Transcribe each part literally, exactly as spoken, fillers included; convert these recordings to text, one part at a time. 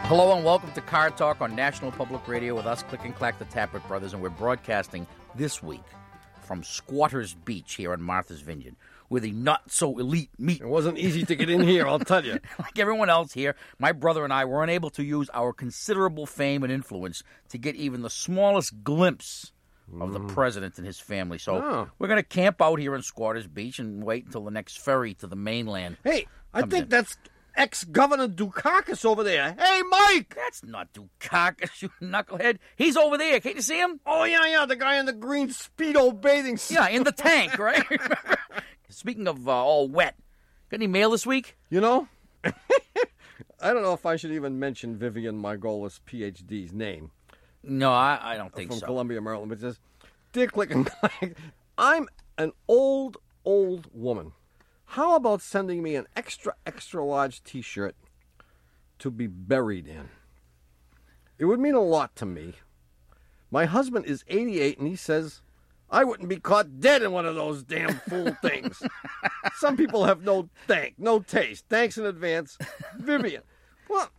Hello and welcome to Car Talk on National Public Radio with us, Click and Clack, the Tappert Brothers, and we're broadcasting this week from Squatters Beach here on Martha's Vineyard, where the not-so-elite meet. It wasn't easy to get in here, I'll tell you. Like everyone else here, my brother and I were unable to use our considerable fame and influence to get even the smallest glimpse of the president and his family. So Oh. we're going to camp out here in Squatters Beach and wait until the next ferry to the mainland. Hey, I Comes think in. that's ex-Governor Dukakis over there. Hey, Mike! That's not Dukakis, you knucklehead. He's over there. Can't you see him? Oh, yeah, yeah, the guy in the green Speedo bathing suit. Yeah, in the tank, right? Remember? Speaking of uh, all wet, got any mail this week? You know, I don't know if I should even mention Vivian Margolis, P H D's name. No, I, I don't think from so. Columbia, Maryland. But it says, Dear Click and Clack, I'm an old, old woman. How about sending me an extra, extra large T-shirt to be buried in? It would mean a lot to me. My husband is eighty-eight, and he says I wouldn't be caught dead in one of those damn fool things. Some people have no thank, no taste. Thanks in advance, Vivian. Well,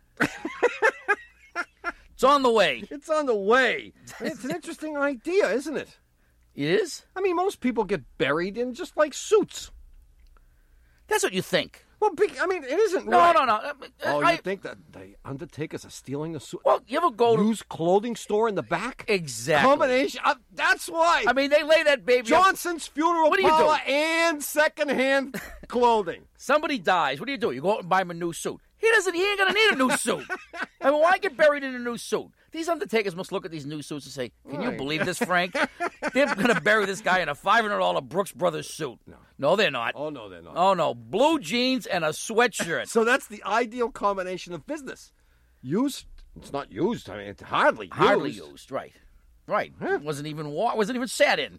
It's on the way. it's on the way. It's an interesting idea, isn't it? It is? I mean, most people get buried in just like suits. That's what you think. Well, big- I mean, it isn't No, right. no, no. Uh, Oh, I, you think that the undertakers are stealing the suit? well, you ever go to... Used clothing store in the back? Exactly. Combination. Uh, that's why. I mean, they lay that baby up. Johnson's Funeral What do you Parlor do? and secondhand clothing. Somebody dies. What do you do? You go out and buy him a new suit. He doesn't. He ain't gonna need a new suit. I mean, why get buried in a new suit? These undertakers must look at these new suits and say, "Can you Right. believe this, Frank? They're gonna bury this guy in a five hundred dollar Brooks Brothers suit." No, no, they're not. Oh, no, they're not. Oh no, blue jeans and a sweatshirt. So that's the ideal combination of business. Used. It's not used. I mean, it's hardly used. Hardly used, right? Right. It wasn't even wa- wasn't even sat in.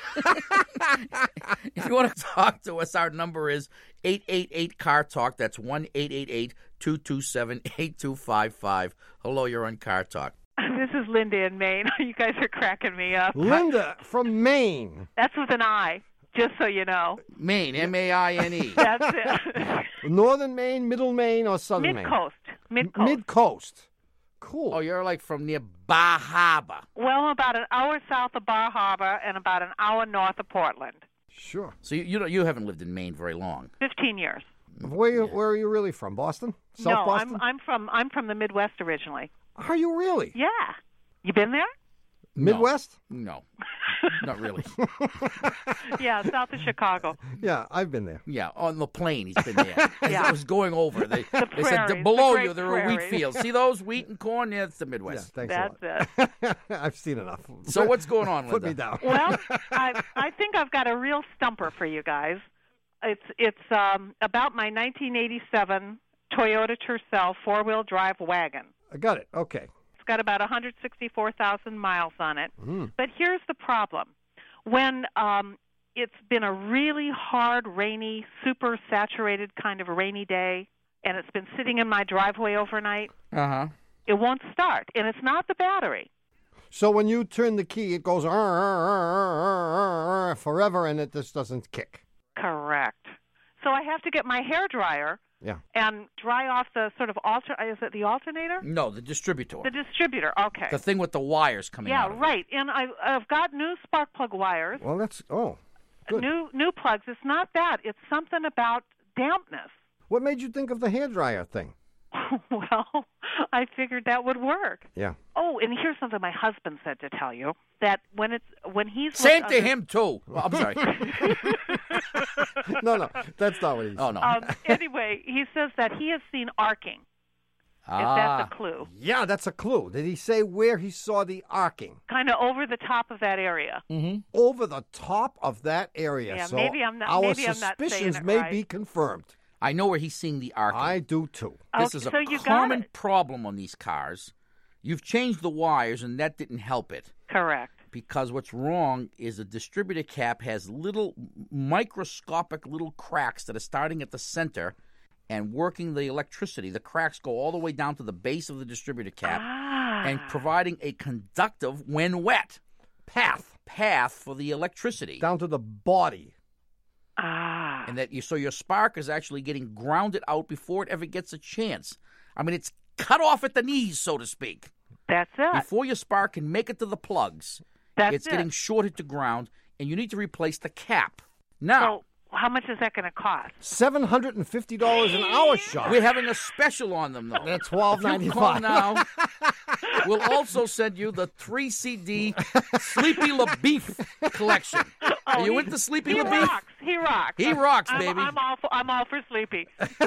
If you want to talk to us, our number is eight eight eight car talk. That's one eight eight eight two two seven eight two five five. Hello, you're on Car Talk. This is Linda in Maine. You guys are cracking me up. Linda from Maine. That's with an I, just so you know. Maine, M A I N E. That's it. Northern Maine, Middle Maine, or Southern Maine? Mid-coast. Mid-coast. Mid-coast. Cool. Oh, you're like from near Bar Harbor. Well, I'm about an hour south of Bar Harbor and about an hour north of Portland. Sure. So you you, don't, you haven't lived in Maine very long. Fifteen years. Where you, where are you really from? Boston? South no, Boston? I'm I'm from I'm from the Midwest originally. Are you really? Yeah. You been there? Midwest? No, not really. Yeah, south of Chicago. Yeah, I've been there. Yeah, on the plane he's been there. As Yeah. I was going over. They, they said prairies, below the you great there are wheat prairies. fields. See those wheat and corn? Yeah, it's the Yeah, Midwest. thanks That's a lot. it. I've seen enough. So what's going on, Put Linda? me down. Well, I I think I've got a real stumper for you guys. It's it's um, about my nineteen eighty-seven Toyota Tercel four-wheel drive wagon. I got it. Okay. It's got about one hundred sixty-four thousand miles on it. But here's the problem. When um, it's been a really hard, rainy, super saturated kind of a rainy day, and it's been sitting in my driveway overnight, Uh-huh. it won't start. And it's not the battery. So when you turn the key, it goes "Arr, arr, arr, arr, arr," forever, and it just doesn't kick. Correct. So I have to get my hair dryer Yeah. and dry off the sort of alter. Is it the alternator? No, the distributor. The distributor. Okay. The thing with the wires coming Yeah, out of it. right. And I, I've got new spark plug wires, Well, that's oh, good. new new plugs. It's not that. It's something about dampness. What made you think of the hairdryer thing? Well, I figured that would work. Yeah. Oh, and here's something my husband said to tell you, that when it's when he's Same looked to under- him, too. Well, I'm sorry. No, no, that's not what he said. Oh, no. Um, anyway, he says that he has seen arcing. If ah. that's a clue, Yeah, that's a clue. Did he say where he saw the arcing? kind of over the top of that area. Over the top of that area. Yeah, so maybe I'm not- Our maybe I'm not saying suspicions it may right. be confirmed. I know where he's seeing the arc. I do too. This Okay, is a so you got common it. problem on these cars. You've changed the wires, and that didn't help it. Correct. Because what's wrong is the distributor cap has little microscopic little cracks that are starting at the center and working the electricity. The cracks go all the way down to the base of the distributor cap Ah. and providing a conductive, when wet, path path for the electricity. Down to the body. Ah. And that you so your spark is actually getting grounded out before it ever gets a chance. I mean, it's cut off at the knees, so to speak. That's it. Before your spark can make it to the plugs, That's it's it. getting shorted to ground, and you need to replace the cap. Now, So how much is that going to cost? seven hundred fifty dollars an hour shot. we're having a special on them, though. That's twelve If you call ninety-five. now, we'll also send you the three C D Sleepy LaBeef collection. Are you he, into Sleepy he LaBeef? rocks. He rocks. He rocks, I'm, baby. I'm all for, I'm all for Sleepy.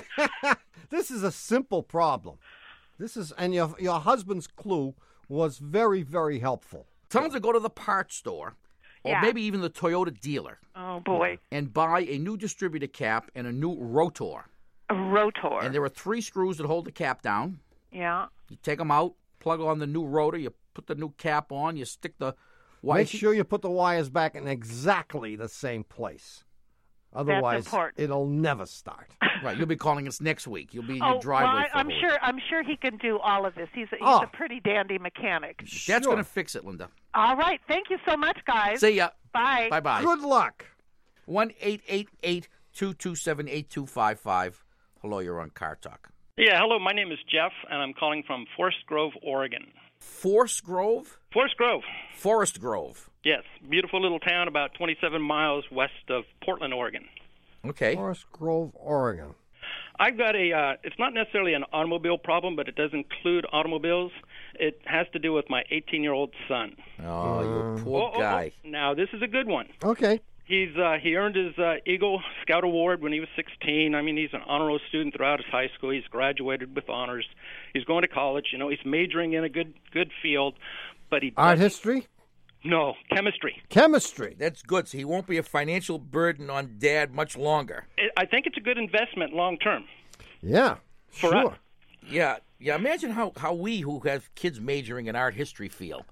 This is a simple problem. This is, and your your husband's clue was very, very helpful. Tell them to go to the parts store, or Yeah. maybe even the Toyota dealer, Oh boy, and buy a new distributor cap and a new rotor. a rotor. And there are three screws that hold the cap down. Yeah. You take them out, plug on the new rotor, you put the new cap on, you stick the wire. Make sure you put the wires back in exactly the same place. Otherwise, important. it'll never start. Right, you'll be calling us next week. You'll be in Oh, your well, driveway. I, for I'm a week. sure. I'm sure he can do all of this. He's a, he's Oh. a pretty dandy mechanic. That's Sure. going to fix it, Linda. All right. Thank you so much, guys. See ya. Bye. Bye bye. Good luck. one eight eight eight, two two seven, eight two five five. Hello, you're on Car Talk. Yeah, hello. My name is Jeff, and I'm calling from Forest Grove, Oregon. Forest Grove? Forest Grove, Forest Grove. yes, beautiful little town about twenty-seven miles west of Portland, Oregon. Okay. Forest Grove, Oregon. I've got a, uh, it's not necessarily an automobile problem, but it does include automobiles. It has to do with my eighteen-year-old son. Oh, you poor Oh, oh, oh. guy. Now, this is a good one. Okay. He's uh, he earned his uh, Eagle Scout Award when he was sixteen. I mean, he's an honor roll student throughout his high school. He's graduated with honors. He's going to college. You know, he's majoring in a good good field, but he Art doesn't- history? no chemistry. Chemistry. That's good, so he won't be a financial burden on Dad much longer. It, I think it's a good investment long term. Yeah. For sure. us. Yeah, yeah. Imagine how, how we who have kids majoring in art history feel.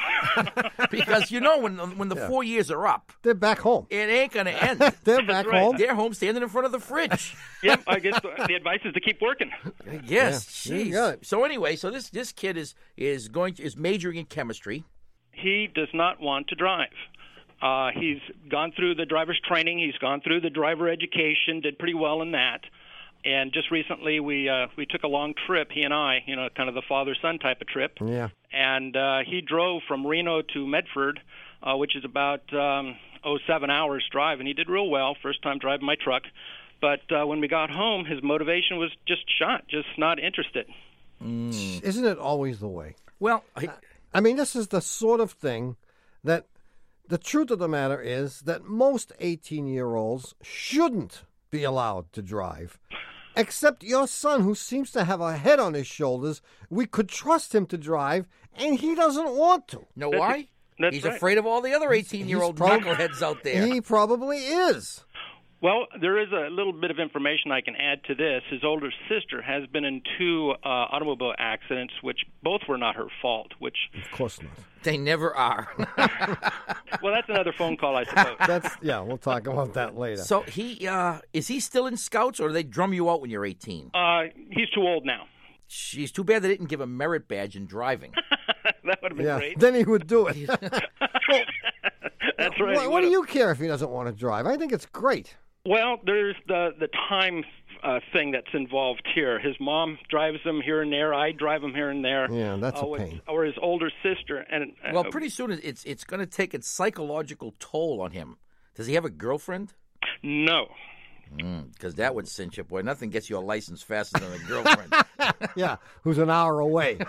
Because, you know, when, when the four years are up, They're back home. it ain't going to end. They're back right. home. They're home standing in front of the fridge. Yep, I guess the, the advice is to keep working. Yes, Yeah, you jeez. got it. So anyway, so this this kid is is going to, is majoring in chemistry. He does not want to drive. Uh, he's gone through the driver's training. He's gone through the driver education. Did pretty well in that. And just recently, we uh, we took a long trip. He and I, you know, kind of the father-son type of trip. Yeah. And uh, he drove from Reno to Medford, uh, which is about um, oh seven hours drive, and he did real well. First time driving my truck. But uh, when we got home, his motivation was just shot, just not interested. Isn't it always the way? Well, I, I mean, this is the sort of thing that the truth of the matter is that most eighteen-year-olds shouldn't be allowed to drive. Except your son, who seems to have a head on his shoulders. We could trust him to drive, and he doesn't want to. know That's- why? that's He's right. afraid of all the other eighteen-year-old prob- knuckleheads out there. He probably is. Well, there is a little bit of information I can add to this. His older sister has been in two uh, automobile accidents, which both were not her fault. Which, Of course not. They never are. well, that's another phone call, I suppose. That's yeah. We'll talk about that later. So he uh, is he still in Scouts, or do they drum you out when you're eighteen? Uh, he's too old now. Jeez, too bad they didn't give a merit badge in driving. That would have been yeah, great. then he would do it. That's right. What, he what do would've. you care if he doesn't want to drive? I think it's great. Well, there's the the time uh, thing that's involved here. His mom drives him here and there. I drive him here and there. Yeah, that's uh, a with- pain. Or his older sister. And uh, Well, pretty soon it's it's going to take its psychological toll on him. Does he have a girlfriend? no. Because that would cinch you, boy. Nothing gets you a license faster than a girlfriend. Yeah, who's an hour away.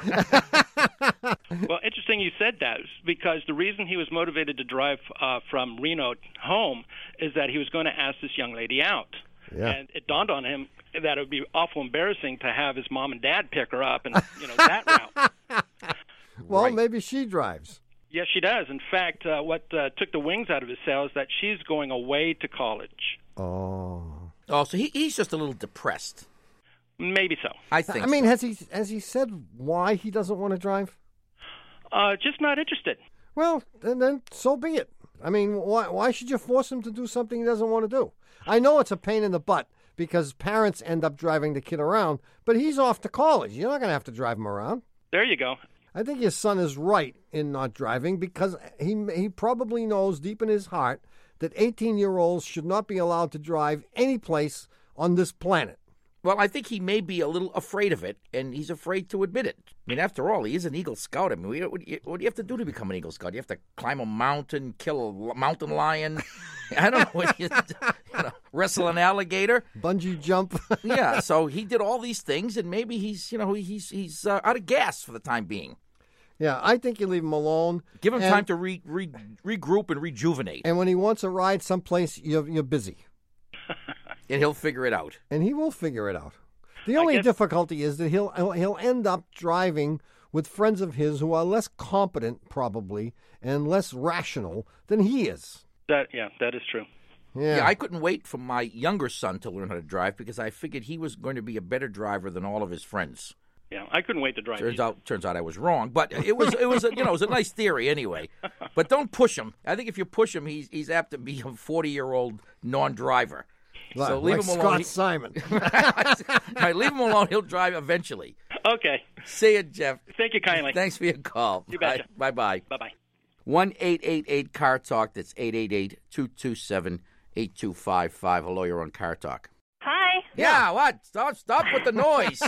Well, interesting you said that, because the reason he was motivated to drive uh, from Reno home is that he was going to ask this young lady out. Yeah. And it dawned on him that it would be awful embarrassing to have his mom and dad pick her up and, you know, that route. Well, Right. maybe she drives. Yes, she does. In fact, uh, what uh, took the wings out of his sail is that she's going away to college. Oh. Oh, so he, he's just a little depressed. Maybe so. I think. I mean, so. has he has he said why he doesn't want to drive? Uh, just not interested. Well, then, then so be it. I mean, why why should you force him to do something he doesn't want to do? I know it's a pain in the butt because parents end up driving the kid around, but he's off to college. You're not going to have to drive him around. There you go. I think your son is right in not driving because he he probably knows deep in his heart that eighteen-year-olds should not be allowed to drive any place on this planet. Well, I think he may be a little afraid of it, and he's afraid to admit it. I mean, after all, he is an Eagle Scout. I mean, what, what, do you, what do you have to do to become an Eagle Scout? You have to climb a mountain, kill a mountain lion. I don't know what you, you know, wrestle an alligator, bungee jump. Yeah, so he did all these things, and maybe he's, you know, he's he's uh, out of gas for the time being. Yeah, I think you leave him alone. Give him and, time to re, re, regroup and rejuvenate. And when he wants a ride someplace, you're, you're busy. And he'll figure it out. And he will figure it out. The only guess... difficulty is that he'll he'll end up driving with friends of his who are less competent, probably, and less rational than he is. That yeah, that is true. Yeah. yeah, I couldn't wait for my younger son to learn how to drive because I figured he was going to be a better driver than all of his friends. Yeah, I couldn't wait to drive. Turns either. out, turns out I was wrong, but it was, it was, a, you know, it was a nice theory anyway. But don't push him. I think if you push him, he's he's apt to be a forty-year-old non-driver. Like, so leave like him alone. Scott He- Simon. All right, leave him alone. He'll drive eventually. Okay. See you, Jeff. Thank you kindly. Thanks for your call. You betcha. Bye bye. Bye bye. One eight eight eight Car Talk. That's eight eight eight two two seven eight two five five. Hello, you're on Car Talk. Hi, Yeah, what? Stop! Stop with the noise.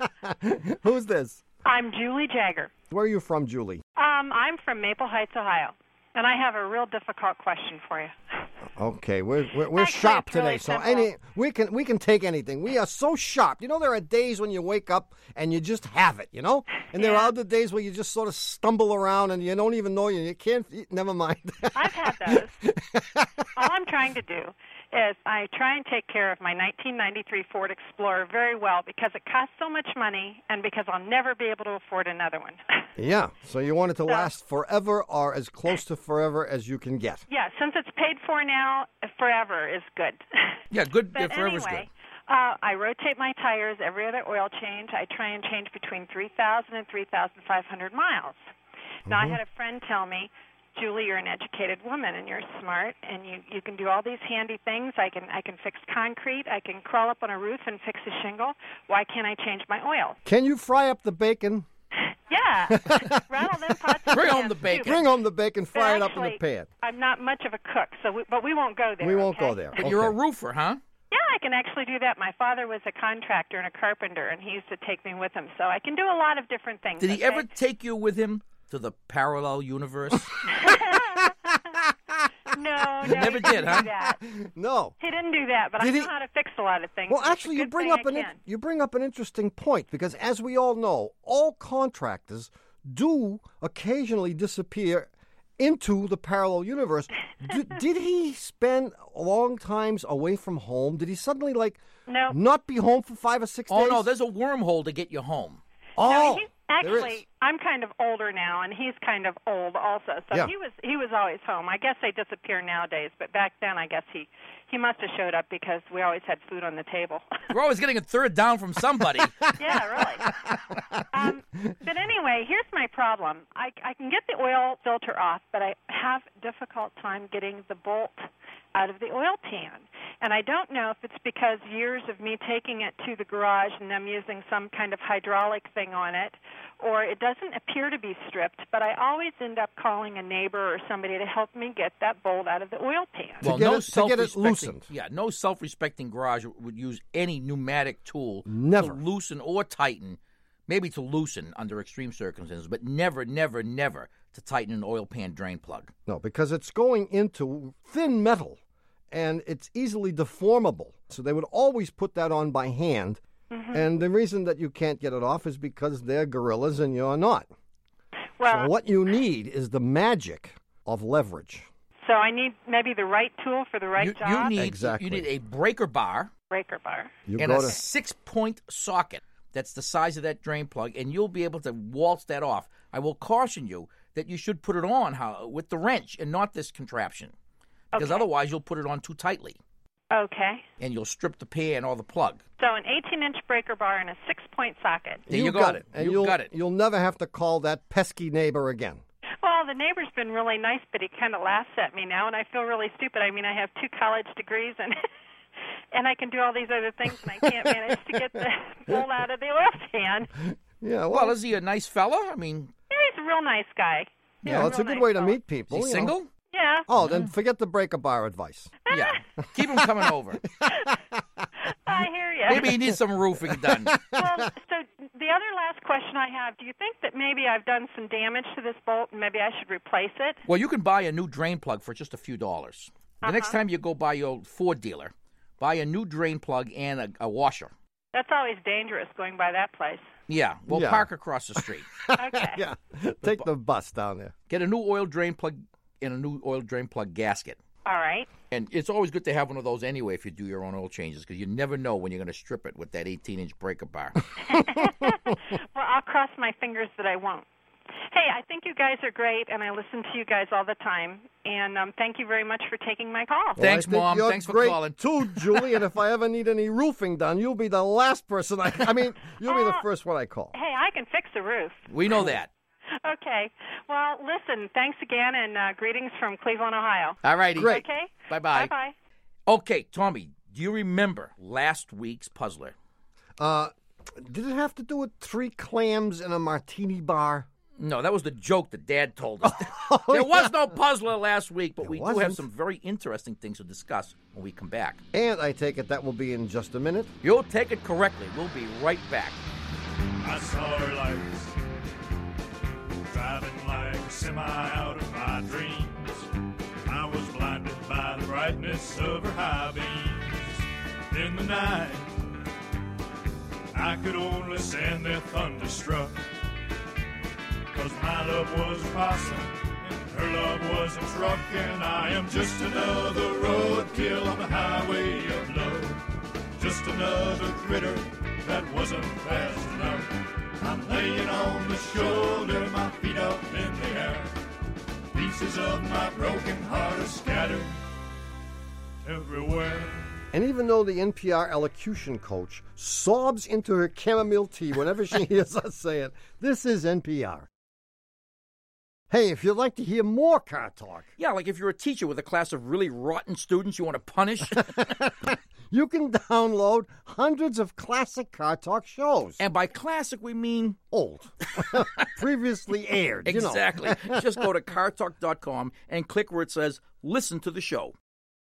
Who's this? I'm Julie Jagger. Where are you from, Julie? Um, I'm from Maple Heights, Ohio, and I have a real difficult question for you. Okay, we're we're, we're Actually, sharp it's really today, so simple. any we can we can take anything. We are so sharp. You know, there are days when you wake up and you just have it. You know, and there Yeah. are other days where you just sort of stumble around and you don't even know you. You can't. Never mind. I've had those. All I'm trying to do is I try and take care of my nineteen ninety-three Ford Explorer very well because it costs so much money and because I'll never be able to afford another one. Yeah. So you want it to So- last forever or as close to forever as you can get. Yeah, since it's paid for now, forever is good. Yeah, good. But yeah, forever's anyway, good. uh, I rotate my tires every other oil change. I try and change between three thousand and three thousand five hundred miles. Now, I had a friend tell me, Julie, you're an educated woman and you're smart and you, you can do all these handy things. I can I can fix concrete. I can crawl up on a roof and fix a shingle. Why can't I change my oil? Can you fry up the bacon? Yeah. Rattle them pots and Bring home pans, the too. bacon. Bring home the bacon, But fry it up in the actually, pan. I'm not much of a cook, so we, but we won't go there. We won't okay? go there. But Okay. you're a roofer, huh? Yeah, I can actually do that. My father was a contractor and a carpenter, and he used to take me with him, so I can do a lot of different things. Did he okay? ever take you with him to the parallel universe? No, no, never he did, didn't huh? do that. No. He didn't do that, but Did I know he- how to fix a lot of things. Well, and it's a actually, you good bring thing up I an in- can. you bring up an interesting point because, as we all know, all contractors do occasionally disappear into the parallel universe. D- did he spend long times away from home? Did he suddenly like No. not be home for five or six Oh days? no, there's a wormhole to get you home. oh, No, he's there is. actually, I'm kind of older now, and he's kind of old also. So Yeah. he was he was always home. I guess they disappear nowadays, but back then, I guess he he must have showed up because we always had food on the table. We're always getting a third down from somebody. Yeah, really. Um, but anyway, here's my problem. I, I can get the oil filter off, but I have difficult time getting the bolt out of the oil pan. And I don't know if it's because years of me taking it to the garage and them using some kind of hydraulic thing on it, or it doesn't appear to be stripped, but I always end up calling a neighbor or somebody to help me get that bolt out of the oil pan. Well, get no it- to get it self-respecting, loosened. yeah, no self-respecting garage would use any pneumatic tool Never. to loosen or tighten. Maybe to loosen under extreme circumstances, but never, never, never to tighten an oil pan drain plug. No, because it's going into thin metal, and it's easily deformable. So they would always put that on by hand. Mm-hmm. And the reason that you can't get it off is because they're gorillas and you're not. Well, So what you need is the magic of leverage. so I need maybe the right tool for the right you, job. you need Exactly. you need a breaker bar breaker bar. You and go a to six-point socket. That's the size of that drain plug, and you'll be able to waltz that off. I will caution you that you should put it on how, with the wrench and not this contraption, because Okay. otherwise you'll put it on too tightly, Okay. and you'll strip the pan or the plug. So an eighteen-inch breaker bar and a six-point socket. There you you go. got it. And You you'll got it. you'll never have to call that pesky neighbor again. Well, the neighbor's been really nice, but he kind of laughs at me now, and I feel really stupid. I mean, I have two college degrees, and and I can do all these other things, and I can't manage to get the bolt out of the oil pan. Yeah, well, Well, is he a nice fella? I mean, Yeah, he's a real nice guy. yeah, He's it's a real good nice way to fellow. meet people. is he you know. single? Yeah. Oh, then forget the breaker bar advice. Yeah. Keep him coming over. I hear you. you. Maybe he needs some roofing done. Well, so the other last question I have, do you think that maybe I've done some damage to this bolt and maybe I should replace it? Well, you can buy a new drain plug for just a few dollars. The Uh-huh. next time you go by your Ford dealer, buy a new drain plug and a, a washer. That's always dangerous going by that place. Yeah, well, Yeah. park across the street. Okay. Yeah, take the bus down there. Get a new oil drain plug and a new oil drain plug gasket. All right. And it's always good to have one of those anyway if you do your own oil changes, because you never know when you're going to strip it with that eighteen-inch breaker bar. Well, I'll cross my fingers that I won't. Hey, I think you guys are great, and I listen to you guys all the time. And um, thank you very much for taking my call. Well, Thanks, I think Mom. You're Thanks for great calling. too, Julie. And if I ever need any roofing done, you'll be the last person I. I mean, you'll be the Uh, first one I call. Hey, I can fix the roof. We know that. Okay. Well, listen, thanks again, and uh, greetings from Cleveland, Ohio. All righty. Great. Okay? Bye-bye. Bye-bye. Okay, Tommy, do you remember last week's puzzler? Uh, did it have to do with three clams in a martini bar? No, that was the joke that Dad told us. Oh, there was no puzzler last week, but There we do wasn't. have some very interesting things to discuss when we come back. And I take it that will be in just a minute. You'll take it correctly. We'll be right back. I saw her lights, driving like a semi out of my dreams. I was blinded by the brightness of her high beams. In the night, I could only stand there thunderstruck, 'cause my love was a possum, and her love was a truck, and I am just another roadkill on the highway of love. Just another critter that wasn't fast enough. I'm laying on the shoulder, my feet up in the air. Pieces of my broken heart are scattered everywhere. And even though the N P R elocution coach sobs into her chamomile tea whenever she hears us say it, this is N P R. Hey, if you'd like to hear more car talk, Yeah, like if you're a teacher with a class of really rotten students you want to punish. you can download hundreds of classic car talk shows. And by classic, we mean Old. Previously aired, you know. exactly. Just go to car talk dot com and click where it says listen to the show.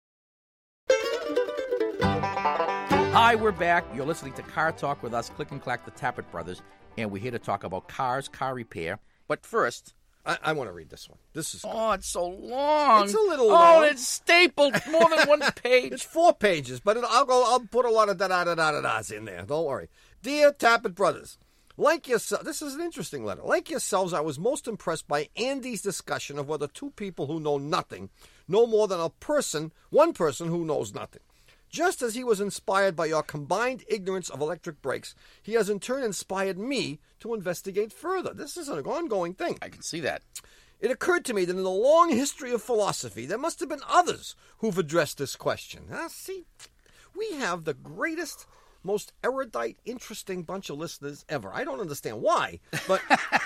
Hi, we're back. You're listening to Car Talk with us, Click and Clack, the Tappet Brothers, and we're here to talk about cars, car repair. But first, I, I want to read this one. This is oh, it's so long. It's a little Oh, long. it's stapled more than one page. It's four pages, but it, I'll go. I'll put a lot of da da da da da's in there. Don't worry, dear Tappet Brothers. Like yourself, this is an interesting letter. Like yourselves, I was most impressed by Andy's discussion of whether two people who know nothing know more than a person, one person who knows nothing. Just as he was inspired by your combined ignorance of electric brakes, he has in turn inspired me to investigate further. This is an ongoing thing. I can see that. It occurred to me that in the long history of philosophy, there must have been others who've addressed this question. Ah, see, we have the greatest, most erudite, interesting bunch of listeners ever. I don't understand why, but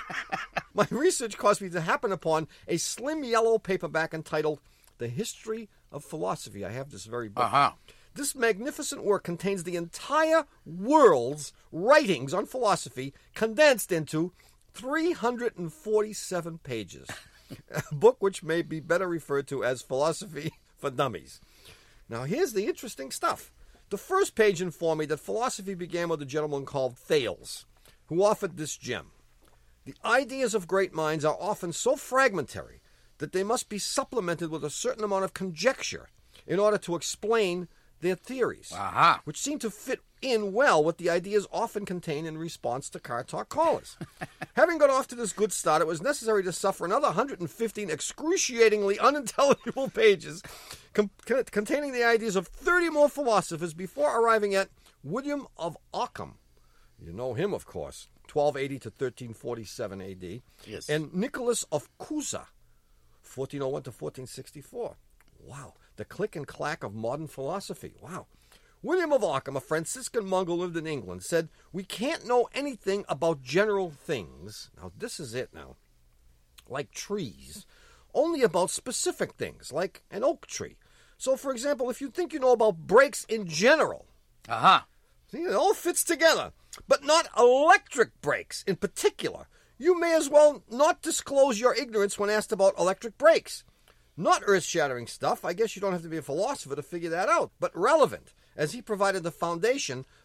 my research caused me to happen upon a slim yellow paperback entitled The History of Philosophy. I have this very book. Uh-huh. This magnificent work contains the entire world's writings on philosophy condensed into three hundred forty-seven pages. A book which may be better referred to as Philosophy for Dummies. Now, here's the interesting stuff. The first page informed me that philosophy began with a gentleman called Thales, who offered this gem. The ideas of great minds are often so fragmentary that they must be supplemented with a certain amount of conjecture in order to explain their theories, Aha. which seem to fit in well with the ideas often contained in response to Car Talk callers. Having got off to this good start, it was necessary to suffer another one hundred fifteen excruciatingly unintelligible pages com- con- containing the ideas of thirty more philosophers before arriving at William of Ockham. You know him, of course, twelve eighty to thirteen forty-seven A D. Yes. And Nicholas of Cusa, fourteen oh one to fourteen sixty-four. Wow. The click and clack of modern philosophy. Wow. William of Ockham, a Franciscan monk who lived in England, said, "We can't know anything about general things." Now, this is it now. Like trees. Only about specific things, like an oak tree. So, for example, if you think you know about brakes in general, Aha. see, it all fits together. But not electric brakes in particular. You may as well not disclose your ignorance when asked about electric brakes. Not earth-shattering stuff. I guess you don't have to be a philosopher to figure that out. But relevant, as he provided the foundation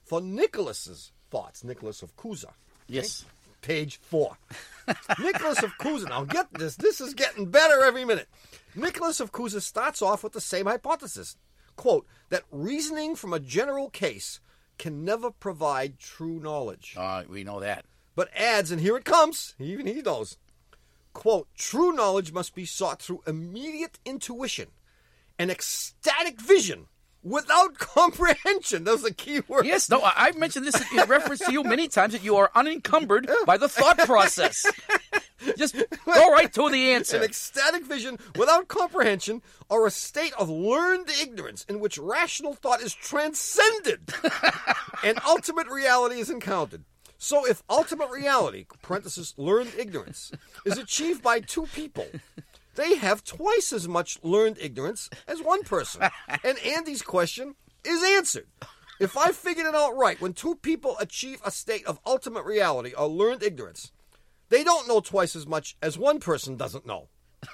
for Nicholas's thoughts. Nicholas of Cusa. Yes. Page four. Nicholas of Cusa. Now get this. This is getting better every minute. Nicholas of Cusa starts off with the same hypothesis. Quote, that reasoning from a general case can never provide true knowledge. Uh, we know that. But adds, and here it comes, even he knows, quote, true knowledge must be sought through immediate intuition and ecstatic vision without comprehension. Those are key words. Yes, no, I- I've mentioned this in reference to you many times, that you are unencumbered by the thought process. Just go right to the answer. An ecstatic vision without comprehension, or a state of learned ignorance in which rational thought is transcended and ultimate reality is encountered. So if ultimate reality, parenthesis, learned ignorance, is achieved by two people, they have twice as much learned ignorance as one person. And Andy's question is answered. If I figured it out right, when two people achieve a state of ultimate reality or learned ignorance, they don't know twice as much as one person doesn't know.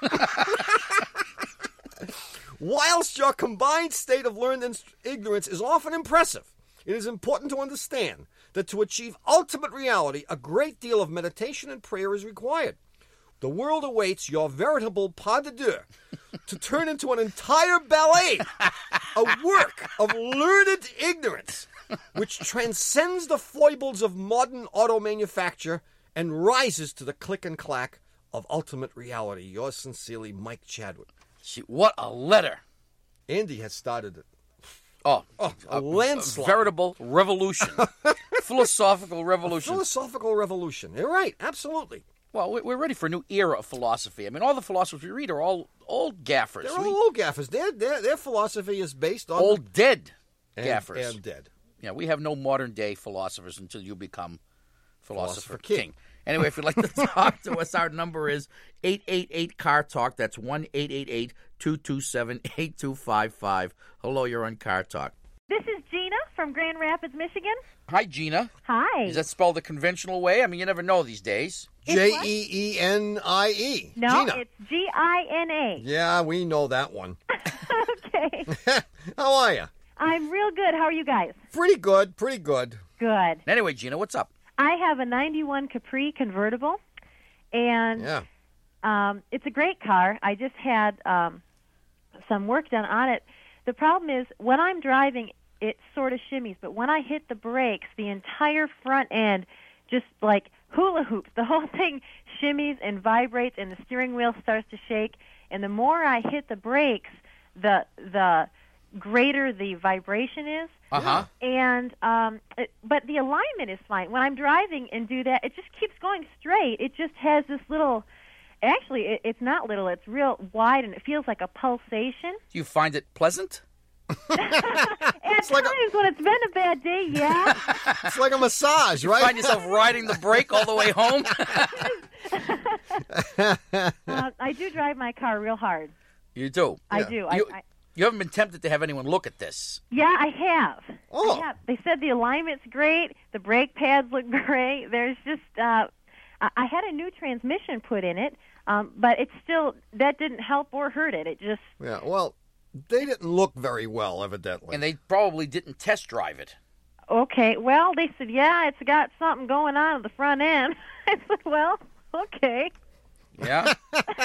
Whilst your combined state of learned in- ignorance is often impressive, it is important to understand that to achieve ultimate reality, a great deal of meditation and prayer is required. The world awaits your veritable pas de deux to turn into an entire ballet, a work of learned ignorance, which transcends the foibles of modern auto manufacture and rises to the click and clack of ultimate reality. Yours sincerely, Mike Chadwick. Gee, what a letter. Andy has started it. Oh, Oh, a landslide. A veritable revolution. Philosophical revolution. Philosophical revolution. You're right, absolutely. Well, we- we're ready for a new era of philosophy. I mean, all the philosophers we read are all old gaffers. They're We- all old gaffers. Their, their, their philosophy is based on old dead and, gaffers. and dead. Yeah, we have no modern day philosophers until you become philosopher, Philosopher king. king. Anyway, if you'd like to talk to us, our number is eight eight eight, C A R Talk. That's one eight eight eight, two two seven, eight two five five. Hello, you're on Car Talk. This is Gina from Grand Rapids, Michigan. Hi, Gina. Hi. Is that spelled the conventional way? I mean, you never know these days. J E E N I E. No, Gina. it's G I N A. Yeah, we know that one. Okay. How are you? I'm real good. How are you guys? Pretty good, pretty good. Good. Anyway, Gina, what's up? I have a ninety-one Capri convertible, and Yeah. um, it's a great car. I just had um, some work done on it. The problem is, when I'm driving, it sort of shimmies, but when I hit the brakes, the entire front end just like hula hoops. The whole thing shimmies and vibrates, and the steering wheel starts to shake. And the more I hit the brakes, the the greater the vibration is. Uh huh. And um, it, but the alignment is fine. When I'm driving and do that, it just keeps going straight. It just has this little. Actually, it, it's not little. It's real wide, and it feels like a pulsation. Do you find it pleasant? At like times when it's been a bad day, yeah. It's like a massage, right? Find yourself riding the brake all the way home? uh, I do drive my car real hard. You do. I Yeah. do. You, I, I, you haven't been tempted to have anyone look at this. yeah, I have. Oh. I have. They said the alignment's great. The brake pads look great. There's just. Uh, I I had a new transmission put in it, um, but it's still that didn't help or hurt it. It just. Yeah, well, they didn't look very well, evidently. And they probably didn't test drive it. Okay, well, they said, yeah, it's got something going on at the front end. I said, well, okay. Yeah?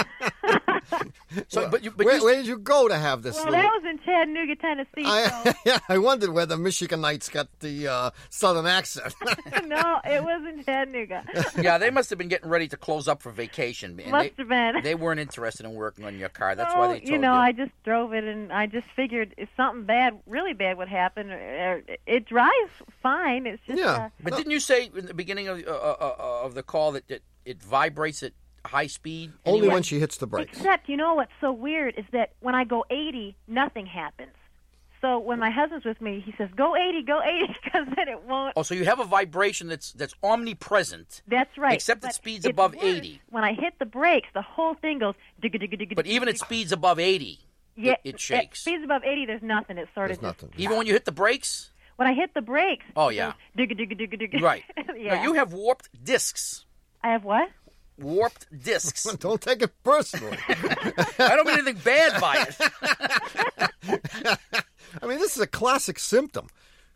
so, but you, but where, you, where did you go to have this? Well, little... that was in Chattanooga, Tennessee. I, So, yeah, I wondered where the Michiganites got the uh, southern accent. no, it was in Chattanooga. yeah, they must have been getting ready to close up for vacation. And Must they, have been. They weren't interested in working on your car. That's oh, why they told you know, I just drove it, and I just figured if something bad, really bad would happen, uh, it drives fine. It's just. Yeah. Uh, But didn't you say in the beginning of, uh, uh, of the call that it, it vibrates at high speed? Only anyway? when she hits the brakes. Except, you know what's so weird is that when I go eighty, nothing happens. So when my husband's with me, he says, go eighty, go eighty, because then it won't. Oh, so you have a vibration that's that's omnipresent. That's right. Except it But speeds it's above worse. eighty. When I hit the brakes, the whole thing goes digga digga digga. But even at speeds above eighty, yeah, it, it shakes. At speeds above eighty, there's nothing. It's sort There's of just, nothing. Even when you hit the brakes? when I hit the brakes. Oh, it yeah. goes Digga digga digga digga. Right. yeah. Now, you have warped discs. I have what? Warped discs. Don't take it personally. I don't mean anything bad by it. I mean, this is a classic symptom.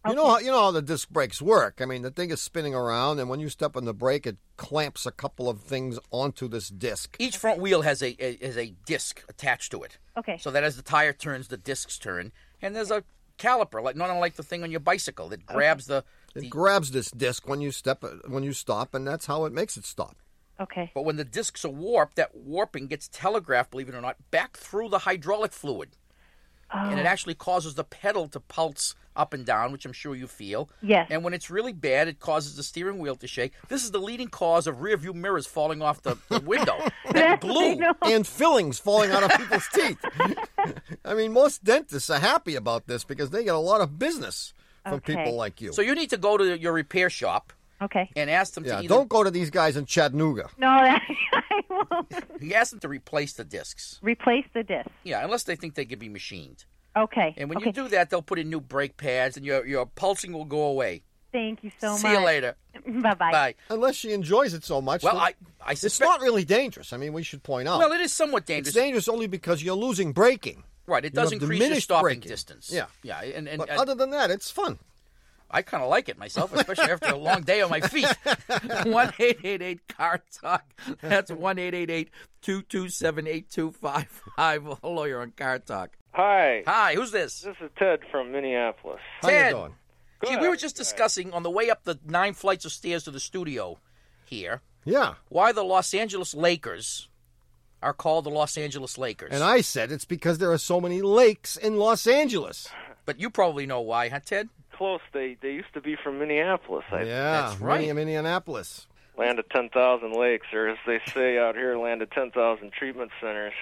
You know how you know how the disc brakes work. I mean, the thing is spinning around, and when you step on the brake, it clamps a couple of things onto this disc. Each front wheel has a, a has a disc attached to it. Okay. So that as the tire turns, the discs turn, and there's a caliper, like not unlike the thing on your bicycle that grabs the. It the grabs this disc when you step when you stop, and that's how it makes it stop. Okay. But when the discs are warped, that warping gets telegraphed, believe it or not, back through the hydraulic fluid. Oh. And it actually causes the pedal to pulse up and down, which I'm sure you feel. Yes. And when it's really bad, it causes the steering wheel to shake. This is the leading cause of rear view mirrors falling off the, the window. That glue. And fillings falling out of people's teeth. I mean, most dentists are happy about this because they get a lot of business from Okay. people like you. So you need to go to your repair shop Okay. and ask them yeah, to either... don't go to these guys in Chattanooga. No, that, I won't. You ask them to replace the discs. Replace the disc. Yeah, unless they think they can be machined. Okay. And when okay. you do that, they'll put in new brake pads, and your your pulsing will go away. Thank you so See much. you later. Bye-bye. Bye. Unless she enjoys it so much. Well, that- I, I it's suspect... not really dangerous. I mean, we should point out. Well, it is somewhat dangerous. It's dangerous only because you're losing braking. Right, it You does have increase your diminished stopping braking. distance. Yeah. Yeah, and, and But uh, other than that, it's fun. I kind of like it myself, especially after a long day on my feet. one eight eight eight car talk. That's one eight eight eight, two two seven, eight two five five. Hello, you're on Car Talk. Hi. Hi, who's this? This is Ted from Minneapolis. How Ted. you doing? Gee, Good. we were just discussing on the way up the nine flights of stairs to the studio here Yeah. why the Los Angeles Lakers are called the Los Angeles Lakers. And I said it's because there are so many lakes in Los Angeles. But you probably know why, huh, Ted? Close. They they used to be from Minneapolis. I Yeah, That's right. Minne- Minneapolis. Land of ten thousand lakes, or as they say out here, land of ten thousand treatment centers.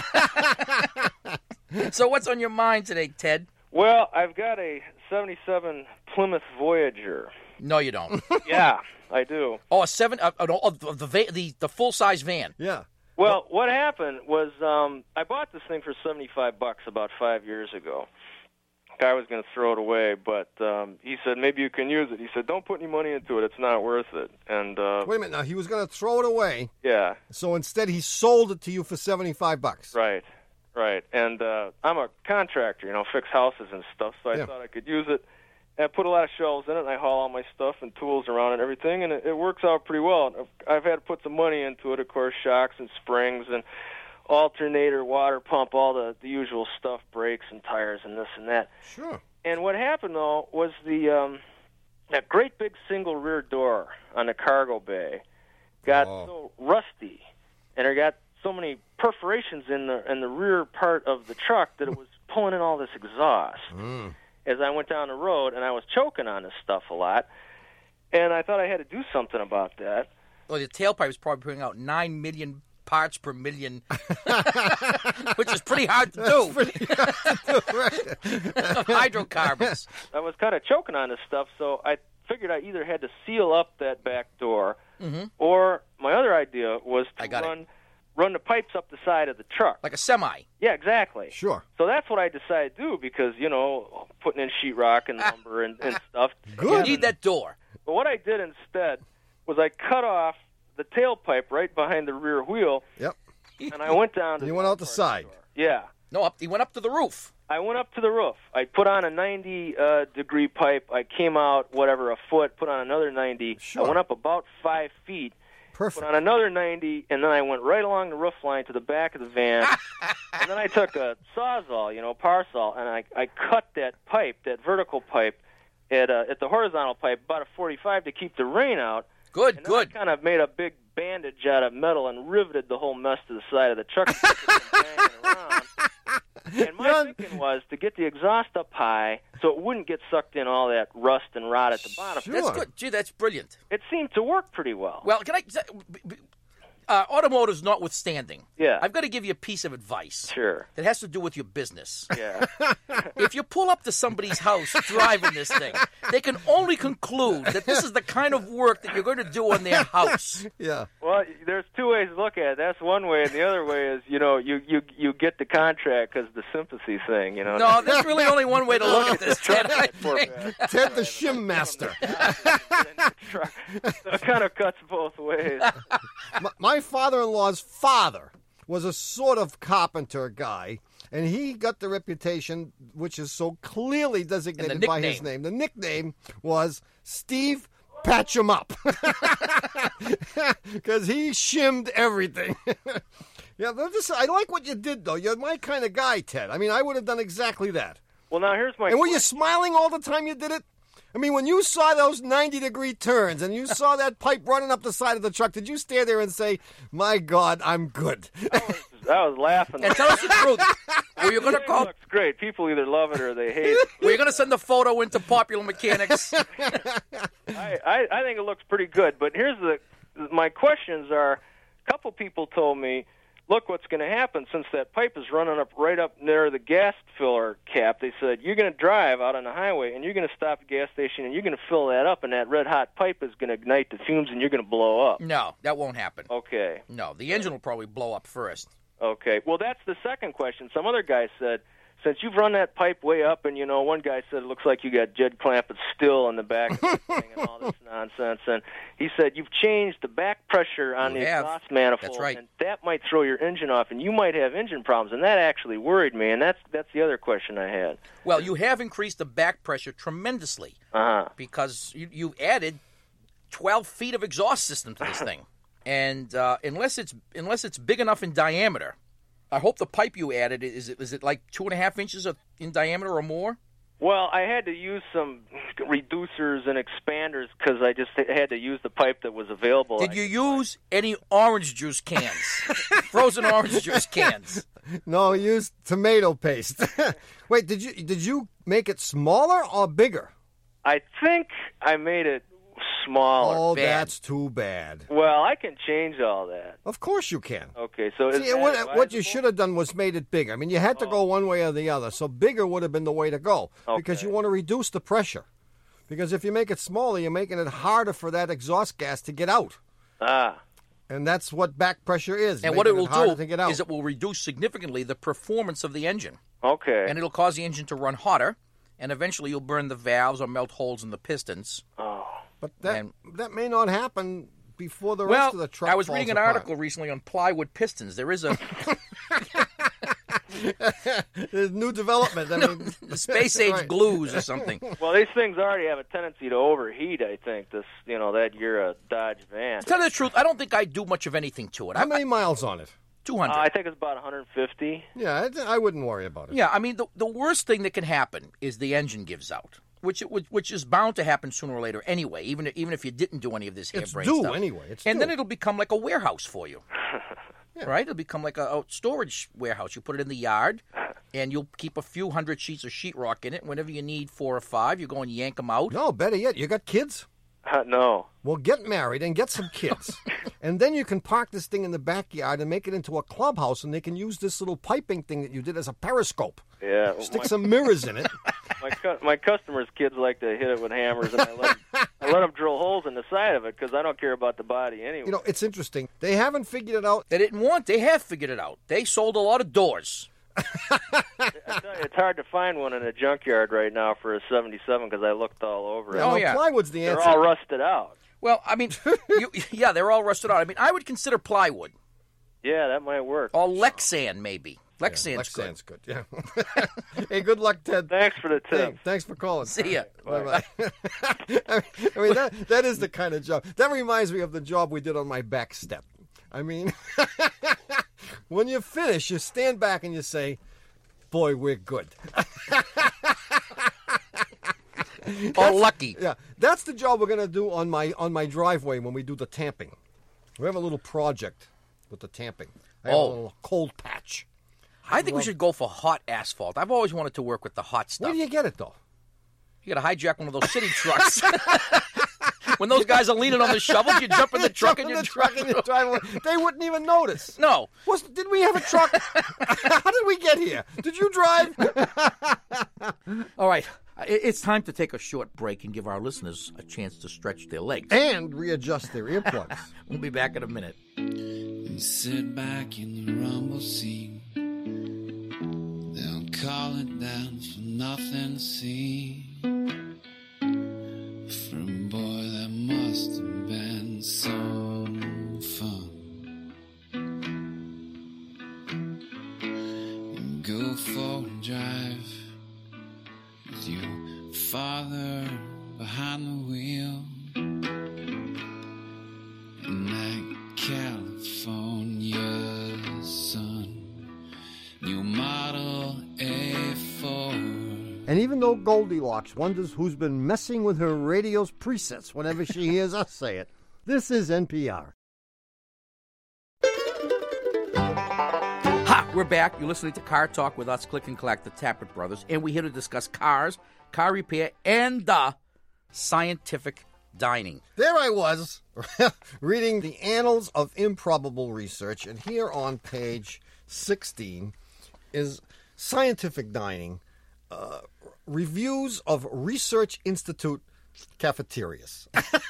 So what's on your mind today, Ted? Well, I've got a seventy-seven Plymouth Voyager. No, you don't. Yeah, I do. Oh, a seven, uh, uh, uh, the, va- the the full size van. Yeah. Well, what happened was um, I bought this thing for seventy-five bucks about five years ago. Guy was going to throw it away, but um, he said maybe you can use it. He said don't put any money into it; it's not worth it. And uh, Wait a minute. Now he was going to throw it away, yeah, so instead he sold it to you for seventy-five bucks. right, right. And uh, I'm a contractor, you know, fix houses and stuff. So I Yeah. thought I could use it. And I put a lot of shelves in it, and I haul all my stuff and tools around and everything, and it, it works out pretty well. I've, I've had to put some money into it, of course, shocks and springs and alternator, water pump, all the, the usual stuff, brakes and tires and this and that. Sure. And what happened, though, was the um, that great big single rear door on the cargo bay got Oh. so rusty, and it got so many perforations in the in the rear part of the truck that it was pulling in all this exhaust. Mm. As I went down the road, and I was choking on this stuff a lot, and I thought I had to do something about that. Well, the tailpipe is probably putting out nine million parts per million, which is pretty hard to do. Of hydrocarbons. I was kind of choking on this stuff, so I figured I either had to seal up that back door, Mm-hmm. or my other idea was to I got it. run run the pipes up the side of the truck. Like a semi. Yeah, exactly. Sure. So that's what I decided to do because, you know, putting in sheetrock and lumber and, and stuff. You need that door. But what I did instead was I cut off the tailpipe right behind the rear wheel, Yep. and I went down to You the went out the part of side. door. Yeah. No, up. He went up to the roof. I went up to the roof. I put on a ninety uh, degree pipe. I came out, whatever, a foot, put on another ninety. Sure. I went up about five feet. Perfect. Put on another ninety, and then I went right along the roof line to the back of the van. And then I took a sawzall, you know, parsaw, and I, I cut that pipe, that vertical pipe, at uh, at the horizontal pipe, about a forty-five to keep the rain out. Good, And then good. I kind of made a big bandage out of metal and riveted the whole mess to the side of the truck. So it kept banging around. And my You're- thinking was to get the exhaust up high so it wouldn't get sucked in all that rust and rot at the bottom. Sure. That's good. Gee, that's brilliant. It seemed to work pretty well. Well, can I... Uh, automotives notwithstanding, Yeah. I've got to give you a piece of advice Sure. that has to do with your business. Yeah. If you pull up to somebody's house driving this thing, they can only conclude that this is the kind of work that you're going to do on their house. Yeah. Well, there's two ways to look at it. That's one way, and the other way is, you know, you you you get the contract because the sympathy thing, you know. No, there's really only one way to look at this, Ted. I Poor think. guy. Ted the shim master. So it kind of cuts both ways. My, my father-in-law's father was a sort of carpenter guy, and he got the reputation, which is so clearly designated by his name. The nickname was Steve Patch 'em Up, because he shimmed everything. Yeah, this, I like what you did, though. You're my kind of guy, Ted. I mean, I would have done exactly that. Well, now here's my. And were you smiling all the time you did it? I mean, when you saw those ninety-degree turns and you saw that pipe running up the side of the truck, did you stand there and say, "My God, I'm good"? I was, I was laughing. And tell us the truth. Were you going to call? It looks great. People either love it or they hate it. Were you going to send the photo into Popular Mechanics? I, I I think it looks pretty good. But here's the my questions are. A couple people told me, look what's going to happen since that pipe is running up right up near the gas filler cap. They said, you're going to drive out on the highway, and you're going to stop at a gas station, and you're going to fill that up, and that red-hot pipe is going to ignite the fumes, and you're going to blow up. No, that won't happen. Okay. No, the engine will probably blow up first. Okay. Well, that's the second question. Some other guy said, since you've run that pipe way up, and, you know, one guy said it looks like you got Jed Clampett still in the back of the thing and all this nonsense, and he said you've changed the back pressure on You the have. exhaust manifold, That's right. and that might throw your engine off, and you might have engine problems, and that actually worried me, and that's that's the other question I had. Well, you have increased the back pressure tremendously Uh-huh. because you, you've added twelve feet of exhaust system to this thing, and uh, unless it's unless it's big enough in diameter. I hope the pipe you added, is it, is it like two and a half inches of, in diameter or more? Well, I had to use some reducers and expanders because I just had to use the pipe that was available. Did you use any orange juice cans? Frozen orange juice cans? No, use tomato paste. Wait, did you did you make it smaller or bigger? I think I made it smaller. Oh, Bad. that's too bad. Well, I can change all that. Of course you can. Okay, so is See, that what, what you advisable? should have done was made it bigger. I mean, you had to go one way or the other, so bigger would have been the way to go because Okay. you want to reduce the pressure. Because if you make it smaller, you're making it harder for that exhaust gas to get out. Ah. And that's what back pressure is. And what it making will harder do to get out. is it will reduce significantly the performance of the engine. Okay. And it'll cause the engine to run hotter, and eventually you'll burn the valves or melt holes in the pistons. Oh. But that And- that may not happen before the Well, rest of the truck I was falls reading an apart. article recently on plywood pistons. There is a There's new development. I mean, the space age Right. glues or something. Well, these things already have a tendency to overheat, I think, this, you know, that you're a Dodge van. To tell you the truth, I don't think I do much of anything to it. How I, many miles on it? two Uh, hundred. I think it's about one hundred fifty. Yeah, I, I wouldn't worry about it. Yeah, I mean, the, the worst thing that can happen is the engine gives out, which, it, which which is bound to happen sooner or later anyway, even if, even if you didn't do any of this It's harebrained due stuff. anyway. It's and due. then it'll become like a warehouse for you. Right? It'll become like a, a storage warehouse. You put it in the yard, and you'll keep a few hundred sheets of sheetrock in it. Whenever you need four or five, you go and yank them out. No, better yet, you got kids? Uh, no. Well, get married and get some kids. And then you can park this thing in the backyard and make it into a clubhouse, and they can use this little piping thing that you did as a periscope. Yeah. Stick my, some mirrors in it. my, cu- my customers' kids like to hit it with hammers, and I let, I let them drill holes in the side of it because I don't care about the body anyway. You know, it's interesting. They haven't figured it out. They didn't want. They have figured it out. They sold a lot of doors. I tell you, it's hard to find one in a junkyard right now for a seventy-seven because I looked all over it. Oh, Well, yeah. plywood's the They're answer. all rusted out. Well, I mean, you, yeah, they're all rusted out. I mean, I would consider plywood Yeah, that might work. or Lexan maybe. Lexan's good. Lexan's good. Yeah. Hey, good luck, Ted. Thanks for the tip. Hey, thanks for calling. See ya. Bye-bye. I mean, I mean that, that is the kind of job. That reminds me of the job we did on my back step. I mean, when you finish, you stand back and you say, boy, we're good. Oh, lucky. Yeah, that's the job we're going to do on my on my driveway when we do the tamping. We have a little project with the tamping. I have Oh. a little cold patch. I think we should go for hot asphalt. I've always wanted to work with the hot Where stuff. do you get it, though? You got to hijack one of those city trucks. When those guys are leaning on the shovels, you jump in the truck and in you the truck and you drive away. They wouldn't even notice. No. Was, did we have a truck? How did we get here? Did you drive? All right. I- It's time to take a short break and give our listeners a chance to stretch their legs. And readjust their earplugs. We'll be back in a minute. And sit back in the rumble scene. They'll call it down for nothing to see. For a boy that must have been so fun. And go California drive with your father behind the wheel. In that California sun, new model A four. And even though Goldilocks wonders who's been messing with her radio's presets whenever she hears us say it, this is N P R. Ha! We're back. You're listening to Car Talk with us, Click and Collect, the Tappert Brothers, and we're here to discuss cars, car repair, and the scientific dining. There I was, reading the Annals of Improbable Research, and here on page sixteen is Scientific Dining, uh, reviews of Research Institute cafeterias.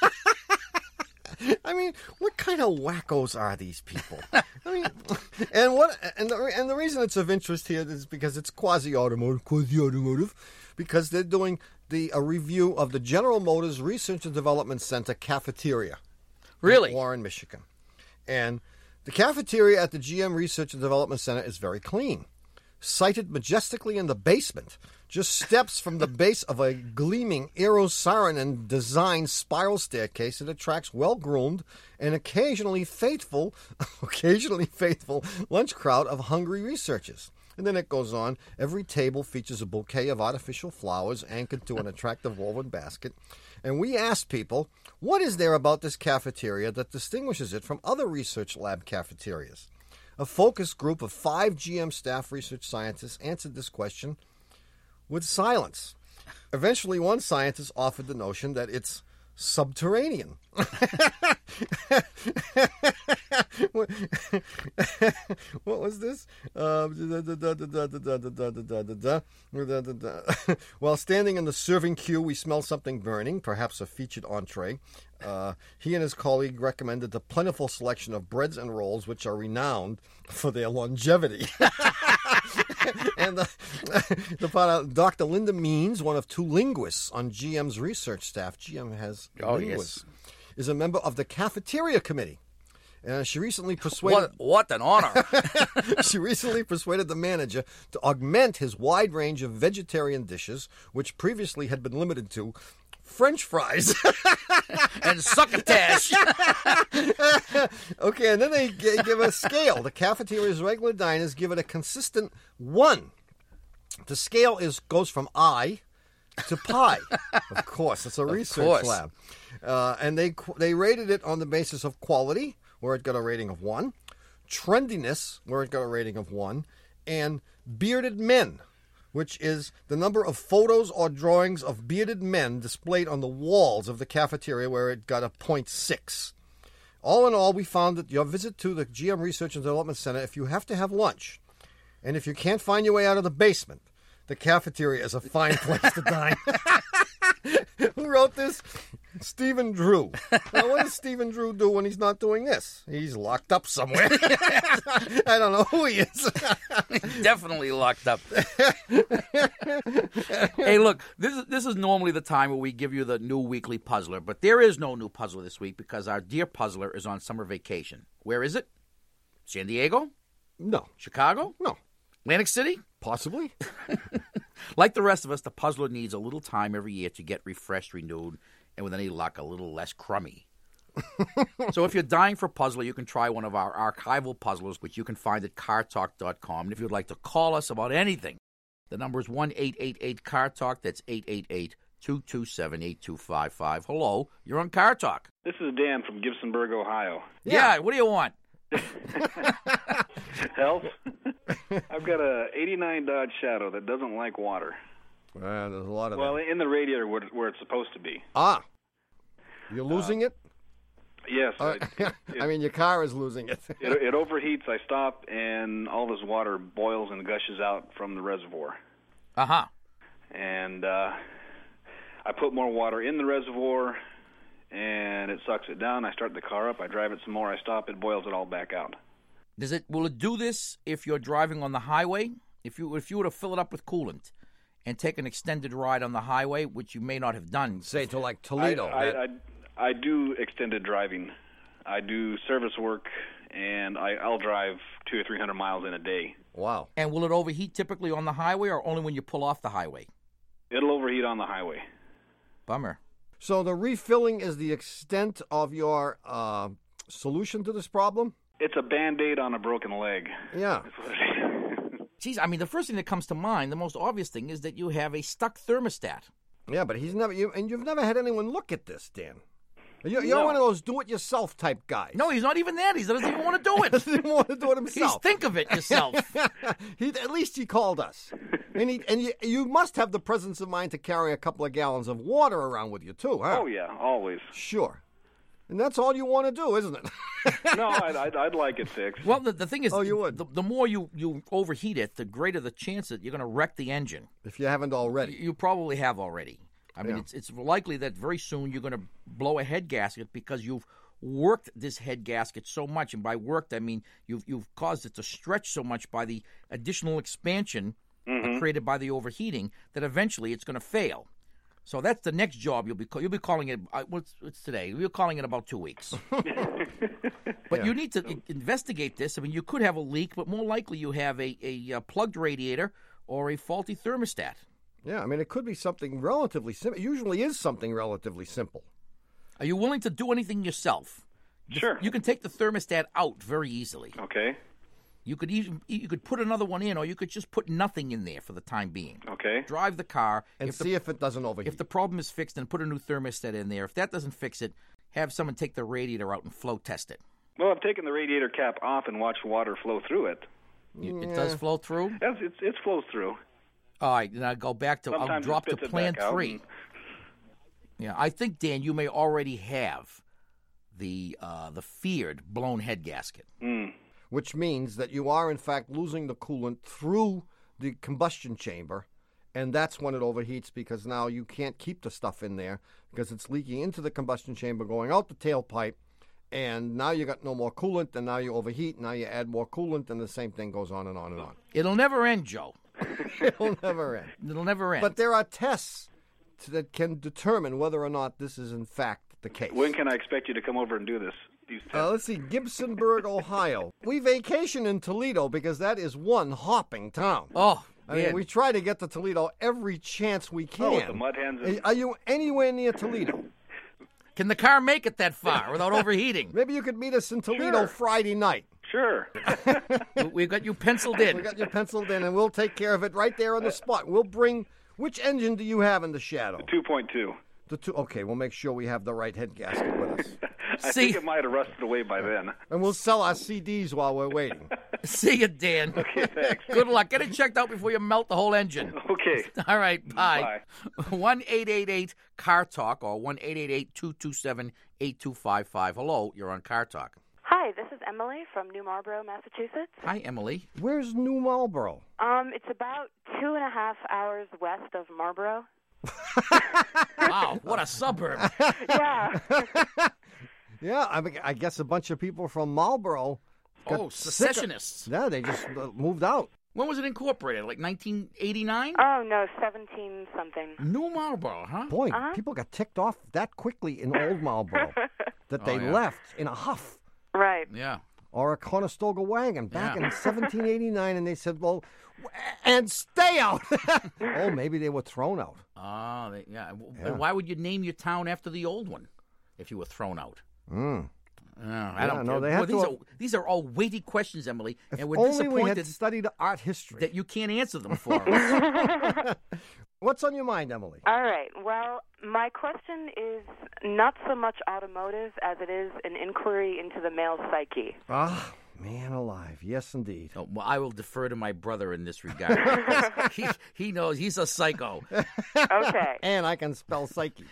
I mean, what kind of wackos are these people? I mean, and what and the and the reason it's of interest here is because it's quasi-automotive, quasi-automotive, because they're doing the a review of the General Motors Research and Development Center cafeteria, Really? in Warren, Michigan, and the cafeteria at the G M Research and Development Center is very clean, sited majestically in the basement, just steps from the base of a gleaming Aero Saarinen designed spiral staircase that attracts well-groomed and occasionally faithful, occasionally faithful lunch crowd of hungry researchers. And then it goes on. Every table features a bouquet of artificial flowers anchored to an attractive woven basket. And we asked people, what is there about this cafeteria that distinguishes it from other research lab cafeterias? A focus group of five G M staff research scientists answered this question with silence. Eventually, one scientist offered the notion that it's subterranean. What was this? While standing in the serving queue, we smelled something burning, perhaps a featured entree. Uh, he and his colleague recommended the plentiful selection of breads and rolls, which are renowned for their longevity. And the, the Doctor Linda Means, one of two linguists on G M's research staff, G M has Oh, linguists, yes. is a member of the cafeteria committee. Uh, she recently persuaded What, what an honor. she recently persuaded the manager to augment his wide range of vegetarian dishes, which previously had been limited to French fries and succotash. Okay, and then they g- give a scale. The cafeteria's regular diners give it a consistent one. The scale is goes from I to pi. Of course, it's a Of research course. lab, uh, and they they rated it on the basis of quality, where it got a rating of one, trendiness, where it got a rating of one, and bearded men, which is the number of photos or drawings of bearded men displayed on the walls of the cafeteria, where it got a point six. All in all, we found that your visit to the G M Research and Development Center, if you have to have lunch, and if you can't find your way out of the basement, the cafeteria is a fine place to dine. Who wrote this? Stephen Drew. Now, what does Stephen Drew do when he's not doing this? He's locked up somewhere. I don't know who he is. Definitely locked up. Hey, look, this is this is normally the time where we give you the new weekly puzzler, but there is no new puzzler this week because our dear puzzler is on summer vacation. Where is it? San Diego? No. Chicago? No. Atlantic City? Possibly. Like the rest of us, the puzzler needs a little time every year to get refreshed, renewed, and with any luck, a little less crummy. So if you're dying for a puzzler, you can try one of our archival puzzlers, which you can find at car talk dot com. And if you'd like to call us about anything, the number is one eight eight eight car talk. That's eight eight eight, two two seven, eight two five five. Hello, you're on Car Talk. This is Dan from Gibsonburg, Ohio. Yeah, what do you want? Health? I've got a eighty-nine Dodge Shadow that doesn't like water. Uh, there's a lot of Well, that. in the radiator where, where it's supposed to be. Ah. You're losing uh, it? Yes. Uh, it, I mean, your car is losing it. it. It overheats. I stop, and all this water boils and gushes out from the reservoir. Uh-huh. And uh, I put more water in the reservoir, and it sucks it down. I start the car up. I drive it some more. I stop. It boils it all back out. Does it? Will it do this if you're driving on the highway? If you if you were to fill it up with coolant and take an extended ride on the highway, which you may not have done. Say to like Toledo. I, I, that... I, I do extended driving. I do service work, and I, I'll drive two or three hundred miles in a day. Wow. And will it overheat typically on the highway or only when you pull off the highway? It'll overheat on the highway. Bummer. So the refilling is the extent of your uh, solution to this problem? It's a Band-Aid on a broken leg. Yeah. Geez, I mean, the first thing that comes to mind, the most obvious thing, is that you have a stuck thermostat. Yeah, but he's never, you, and you've never had anyone look at this, Dan. You're, you're No. one of those do-it-yourself type guys. No, he's not even that. He doesn't even want to do He it. doesn't want to do it He's himself. think of it yourself. he, at least he called us. And, he, and you, you must have the presence of mind to carry a couple of gallons of water around with you, too, huh? Oh, yeah, always. Sure. And that's all you want to do, isn't it? No, I'd, I'd, I'd like it fixed. Well, the, the thing is, Oh, you would? The, the more you, you overheat it, the greater the chance that you're going to wreck the engine. If you haven't already. You probably have already. I mean, Yeah. it's it's likely that very soon you're going to blow a head gasket because you've worked this head gasket so much. And by worked, I mean you've you've caused it to stretch so much by the additional expansion Mm-hmm. created by the overheating that eventually it's going to fail. So that's the next job you'll be call- you'll be calling it. Uh, what's it's today? You'll be calling it about two weeks. But you need to i- investigate this. I mean, you could have a leak, but more likely you have a, a, uh plugged radiator or a faulty thermostat. Yeah, I mean, it could be something relatively simple. It usually is something relatively simple. Are you willing to do anything yourself? Sure. You can take the thermostat out very easily. Okay, You could even you could put another one in, or you could just put nothing in there for the time being. okay. Drive the car And if see the, if it doesn't overheat. if the problem is fixed, then put a new thermostat in there. If that doesn't fix it, have someone take the radiator out and flow test it. Well, I've taken the radiator cap off and watched water flow through it. You- It does flow through. Yes, it's, it flows through. All right, then I go back to I'll Sometimes it drop to spits it plan back out three. and- Yeah, I think Dan, you may already have the uh, the feared blown head gasket. Mm. Which means that you are, in fact, losing the coolant through the combustion chamber, and that's when it overheats because now you can't keep the stuff in there because it's leaking into the combustion chamber, going out the tailpipe, and now you got no more coolant, and now you overheat, now you add more coolant, and the same thing goes on and on and on. It'll never end, Joe. It'll never end. It'll never end. But there are tests that can determine whether or not this is, in fact, the case. When can I expect you to come over and do this? These tests? Uh, let's see, Gibsonburg, Ohio. We vacation in Toledo because that is one hopping town. oh, I mean, man. we try to get to Toledo every chance we can. Oh, with the mud hens and- Are you anywhere near Toledo? Can the car make it that far without overheating? Maybe you could meet us in Toledo Sure. Friday night. Sure. We've got you penciled in. We got you penciled in, and we'll take care of it right there on the spot. We'll bring. Which engine do you have in the shadow? two point two. The two. Okay, we'll make sure we have the right head gasket with us, I See- think it might have rusted away by then. and we'll sell our C Ds while we're waiting. See you, Dan. Okay, thanks. Good luck. Get it checked out before you melt the whole engine. Okay. All right, bye. one eight eight eight car talk or one eight eight eight, two two seven, eight two five five. Hello, you're on Car Talk. Hi, this is Emily from New Marlboro, Massachusetts. Hi, Emily. Where's New Marlboro? Um, it's about two and a half hours west of Marlboro. Wow, what a suburb. Yeah. Yeah, I, mean, I guess a bunch of people from Marlboro. got Oh, sick of- secessionists. Yeah, they just uh, moved out. When was it incorporated? Like nineteen eighty-nine? Oh, no, seventeen something. New Marlboro, huh? Boy, Uh-huh. people got ticked off that quickly in Old Marlboro that they Oh, yeah. left in a huff. Right. Yeah. Or a Conestoga wagon back Yeah. in seventeen eighty-nine, and they said, well, w- and stay out. Oh, maybe they were thrown out. Oh, they, yeah. W- Yeah. Why would you name your town after the old one if you were thrown out? Mm. Uh, I Yeah, don't no, care. they Well, have these, to- are, these are all weighty questions, Emily, If and we're only we had disappointed studied art history. that you can't answer them for us. What's on your mind, Emily? All right. Well, my question is not so much automotive as it is an inquiry into the male psyche. Ah, man alive. Yes, indeed. Oh, well, I will defer to my brother in this regard. he, he knows he's a psycho. Okay. And I can spell psyche.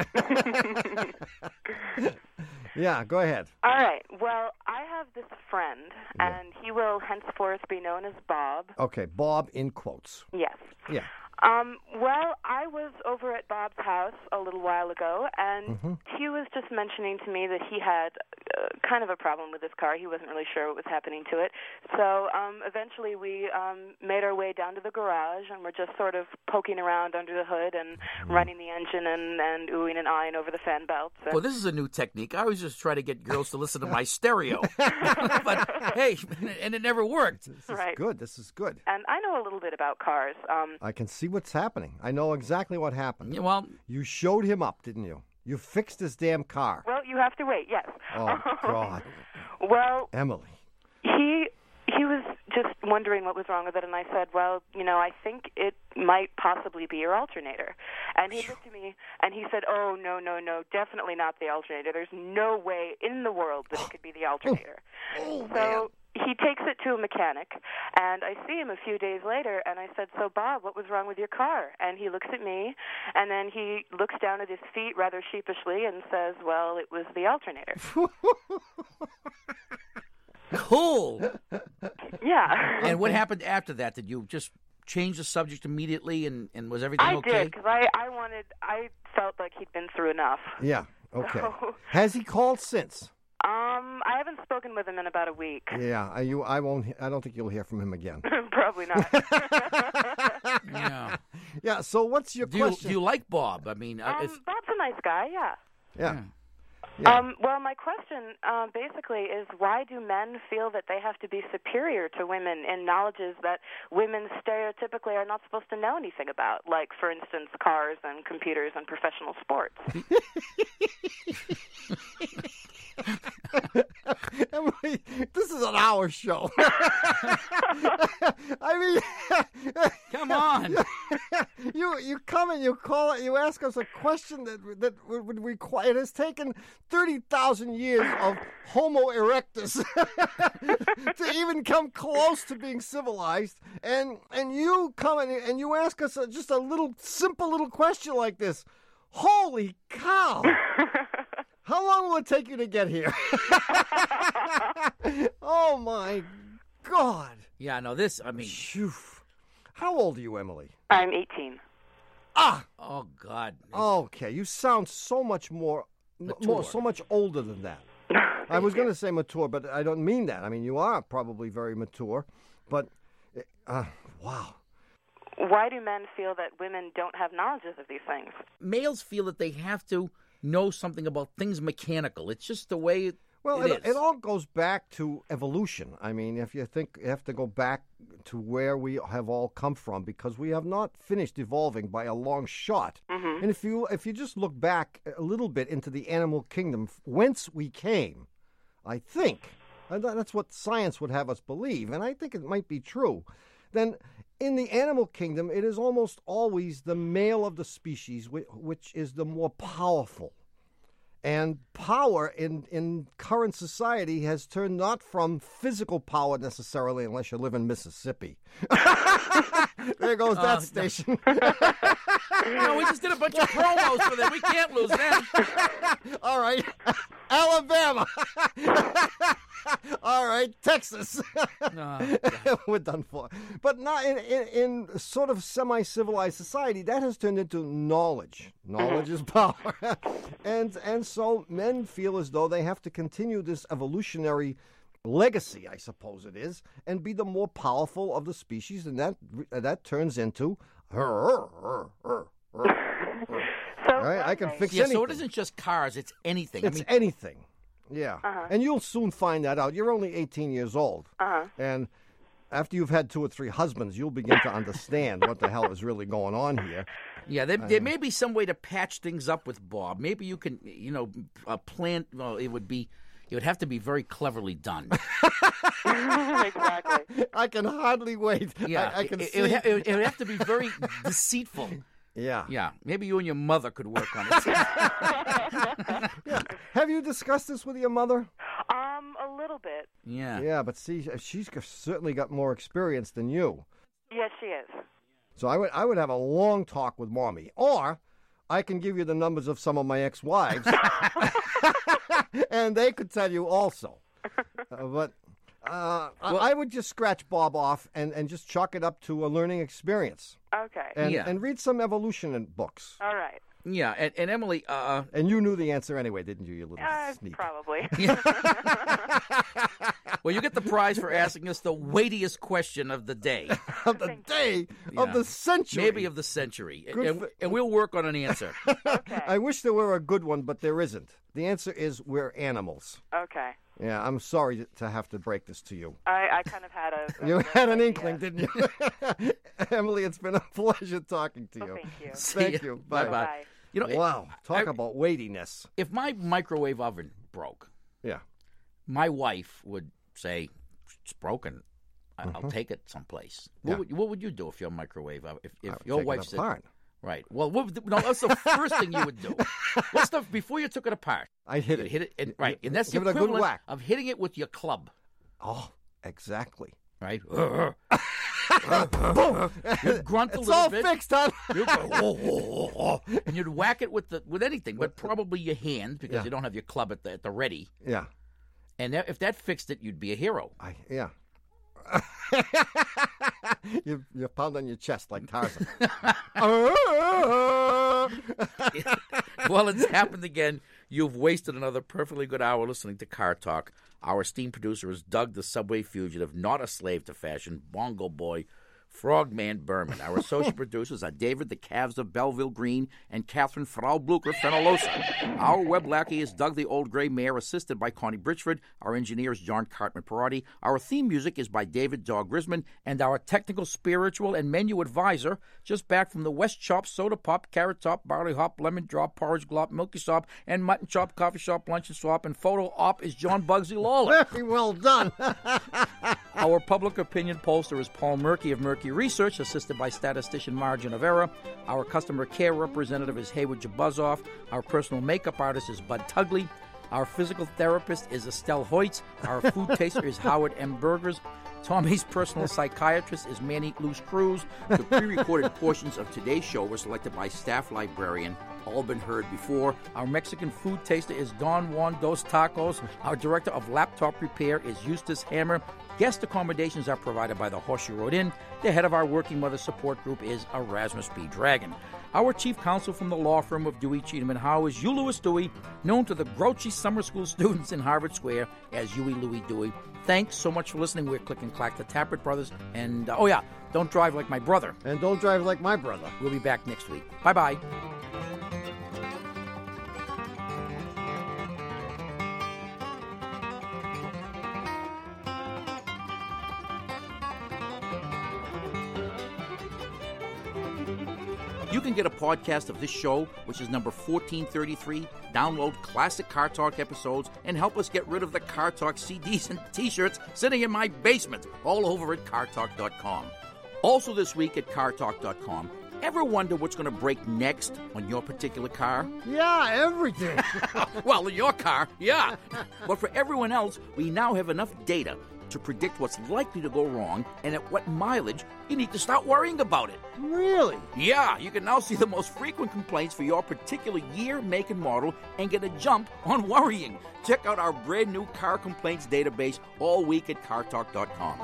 Yeah, go ahead. All right. Well, I have this friend, and he will henceforth be known as Bob. Okay, Bob in quotes. Yes. Yeah. Um, well, I was over at Bob's house a little while ago, and Mm-hmm. he was just mentioning to me that he had uh, kind of a problem with his car. He wasn't really sure what was happening to it. So um, eventually we um, made our way down to the garage, and we're just sort of poking around under the hood and running the engine and, and oohing and eyeing over the fan belts. And Well, this is a new technique. I always just try to get girls to listen to my stereo. But, hey, and it never worked. This is Right. good. This is good. and I know a little bit about cars. Um, I can see what's happening. I know exactly what happened. Yeah, well, You showed him up, didn't you? You fixed his damn car. well, you have to wait, yes. Oh, God. Well, Emily. he he was just wondering what was wrong with it, and I said, well, you know, I think it might possibly be your alternator. And he looked at me, and he said, oh, no, no, no, definitely not the alternator. There's no way in the world that it could be the alternator. Oh, So he takes it to a mechanic, and I see him a few days later, and I said, so, Bob, what was wrong with your car? And he looks at me, and then he looks down at his feet rather sheepishly and says, well, it was the alternator. cool. Yeah. And what happened after that? Did you just change the subject immediately, and, and was everything I okay? did, because I, I wanted, I felt like he'd been through enough. Yeah, okay. So- Has he called since? Um, I haven't spoken with him in about a week. Yeah, I, you, I won't. I don't think you'll hear from him again. Probably not. Yeah. Yeah. So what's your Do you, question? do you like Bob? I mean, uh, Um, if, Bob's a nice guy, yeah. yeah. Yeah. Um, well, my question uh, basically is why do men feel that they have to be superior to women in knowledges that women stereotypically are not supposed to know anything about, like, for instance, cars and computers and professional sports? Emily, this is an hour show. I mean, come on. you you come and you call it. You ask us a question that that would, would require. It has taken thirty thousand years of Homo erectus to even come close to being civilized, and and you come and, and you ask us a, just a little simple little question like this. Holy cow! How long will it take you to get here? Oh, my God. Yeah, no, this, I mean. Phew. How old are you, Emily? I'm eighteen. Ah! Oh, God. Okay, you sound so much more, m- more Mature. so much older than that. I was going to say mature, but I don't mean that. I mean, you are probably very mature, but, uh, wow. Why do men feel that women don't have knowledges of these things? Males feel that they have to know something about things mechanical. It's just the way it, Well, it it, is. it all goes back to evolution. I mean, if you think you have to go back to where we have all come from, because we have not finished evolving by a long shot. Mm-hmm. And if you if you just look back a little bit into the animal kingdom, whence we came, I think, and that- that's what science would have us believe, and I think it might be true, then in the animal kingdom, it is almost always the male of the species whi- which is the more powerful. And power in, in current society has turned not from physical power necessarily, unless you live in Mississippi. There goes that Oh, station. No, we just did a bunch of promos for them. We can't lose them. All right. Alabama. All right. Texas. No, We're done for. But not in, in, in sort of semi-civilized society, that has turned into knowledge. Knowledge is power. and and so men feel as though they have to continue this evolutionary legacy, I suppose it is, and be the more powerful of the species, and that that turns into So, all right, I can okay. fix yeah, anything. so it isn't just cars, it's anything. It's I mean, anything. Yeah. Uh-huh. And you'll soon find that out. You're only eighteen years old. Uh-huh. And after you've had two or three husbands, you'll begin to understand what the hell is really going on here. yeah, there, there may be some way to patch things up with Bob. Maybe you can, you know, uh, plan, well, it would be, it would have to be very cleverly done. Exactly. I can hardly wait. Yeah, I, I can it, see. it, would ha- it would- it would have to be very deceitful. yeah. Yeah, maybe you and your mother could work on it. Yeah. Have you discussed this with your mother? Um, a little bit. Yeah. Yeah, but see, she's g- certainly got more experience than you. Yes, she is. So I would, I would have a long talk with Mommy. Or I can give you the numbers of some of my ex-wives. And they could tell you also. Uh, but Uh, Well- I I would just scratch Bob off and, and just chalk it up to a learning experience. Okay. And, Yeah. and read some evolution in books. All right. Yeah, and, and Emily, uh, And you knew the answer anyway, didn't you, you little Uh, sneak? probably. well, you get the prize for asking us the weightiest question of the day. Of the day, of Yeah. the century. Maybe of the century. Good And, for- and we'll work on an answer. I wish there were a good one, but there isn't. The answer is we're animals. Okay. Yeah, I'm sorry to have to break this to you. I, I kind of had a. a You rough had an idea. inkling, didn't you? Emily, it's been a pleasure talking to you. thank you. Thank See you. ya. Bye. Bye-bye. You know, wow, talk I- about weightiness. If my microwave oven broke, Yeah. my wife would say, "It's broken. I- I'll Mhm. take it someplace." What, Yeah. would, what would you do if your microwave, uh, if, if I would your take it wife said, apart. right? Well, what, would- no, that's the first thing you would do. What's the before you took it apart? I hit You'd it. hit it, and, right? And that's the Give it a good equivalent whack. of hitting it with your club, Oh, exactly. right? You'd grunt a It's little all bit. fixed, huh? You'd go, "Oh, oh, oh, oh," and you'd whack it with the with anything, but probably your hand because Yeah. you don't have your club at the at the ready. Yeah. And that, if that fixed it, you'd be a hero. I yeah. you you pound on your chest like Tarzan. Well, it's happened again. You've wasted another perfectly good hour listening to Car Talk. Our esteemed producer is Doug, the subway fugitive, not a slave to fashion, bongo boy, Frogman Berman. Our associate producers are David, the Calves of Belleville Green, and Catherine Frau Blucher Fenolosa. Our web lackey is Doug, the Old Gray Mare, assisted by Connie Britchford. Our engineer is John Cartman Perotti. Our theme music is by David Dog Grisman. And our technical, spiritual, and menu advisor, just back from the West Chop, Soda Pop, Carrot Top, Barley Hop, Lemon Drop, Porridge Glop, Milky Sop, and Mutton Chop, Coffee Shop, Lunch and Swap, and Photo Op is John Bugsy Lawler. Very well done. Our public opinion pollster is Paul Murky of Murky Research, assisted by statistician Margin of Error. Our customer care representative is Haywood Jabuzoff. Our personal makeup artist is Bud Tugley. Our physical therapist is Estelle Hoyts. Our food taster is Howard M. Burgers. Tommy's personal psychiatrist is Manny Luz Cruz. The pre-recorded portions of today's show were selected by staff librarian, all been heard before. Our Mexican food taster is Don Juan Dos Tacos. Our director of laptop repair is Eustace Hammer. Guest accommodations are provided by the Horseshoe Road Inn. The head of our Working Mother support group is Erasmus B. Dragon. Our chief counsel from the law firm of Dewey, Cheatham and Howe is Hugh Lewis Dewey, known to the grouchy summer school students in Harvard Square as Huey Louie Dewey. Thanks so much for listening. We're Click and Clack, the Tappert Brothers. And, uh, oh yeah, don't drive like my brother. And don't drive like my brother. We'll be back next week. Bye-bye. You can get a podcast of this show, which is number fourteen thirty-three, download classic Car Talk episodes, and help us get rid of the Car Talk C Ds and T-shirts sitting in my basement, all over at car talk dot com. Also this week at car talk dot com, ever wonder what's going to break next on your particular car? Yeah, everything. Well, in your car, yeah. But for everyone else, we now have enough data to predict what's likely to go wrong and at what mileage you need to start worrying about it. Really? Yeah, you can now see the most frequent complaints for your particular year, make, and model and get a jump on worrying. Check out our brand new car complaints database all week at car talk dot com.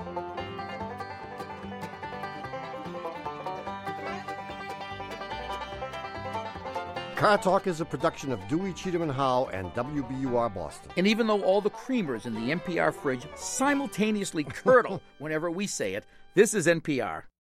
Car Talk is a production of Dewey, Cheatham and Howe and W B U R Boston. And even though all the creamers in the N P R fridge simultaneously curdle whenever we say it, this is N P R.